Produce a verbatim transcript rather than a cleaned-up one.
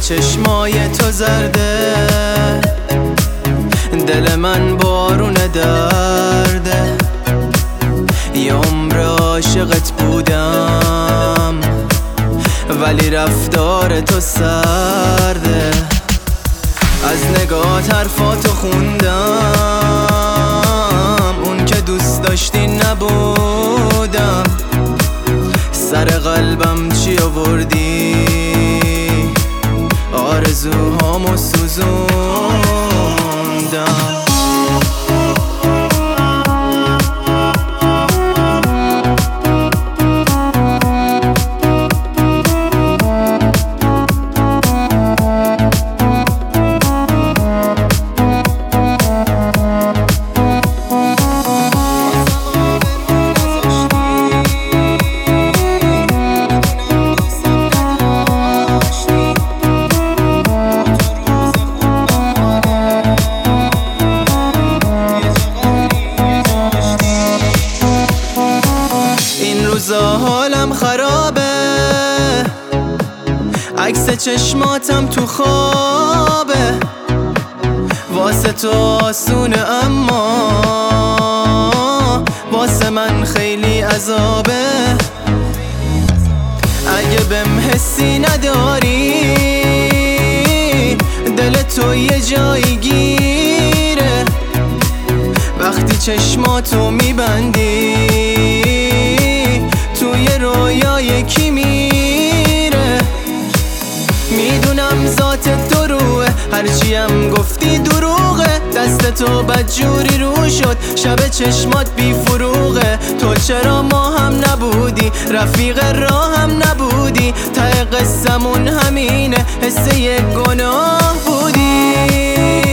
چشمای تو زرده، دل من بارون درده. یه عمر عاشقت بودم ولی رفتار تو سرده. از نگاهت حرفاتو خوندم، اون که دوست داشتی نبودم. سر قلبم چی آوردی؟ آرزوهامو سوزوندم. روزا حالم خرابه، عکس چشماتم تو خوابه. واسه تو آسونه اما واسه من خیلی عذابه. اگه بهم حسی نداری دل تو یه جایی گیره. وقتی چشماتو میبندی توی رویای کی میره. میدونم ذات تو روه، هرچی هم گفتی دروغه. دست تو بدجوری رو شد، شب چشمات بی فروغه. تو چرا ما هم نبودی، رفیق راه هم نبودی. ته قصمون همینه، حس یک گناه بودی.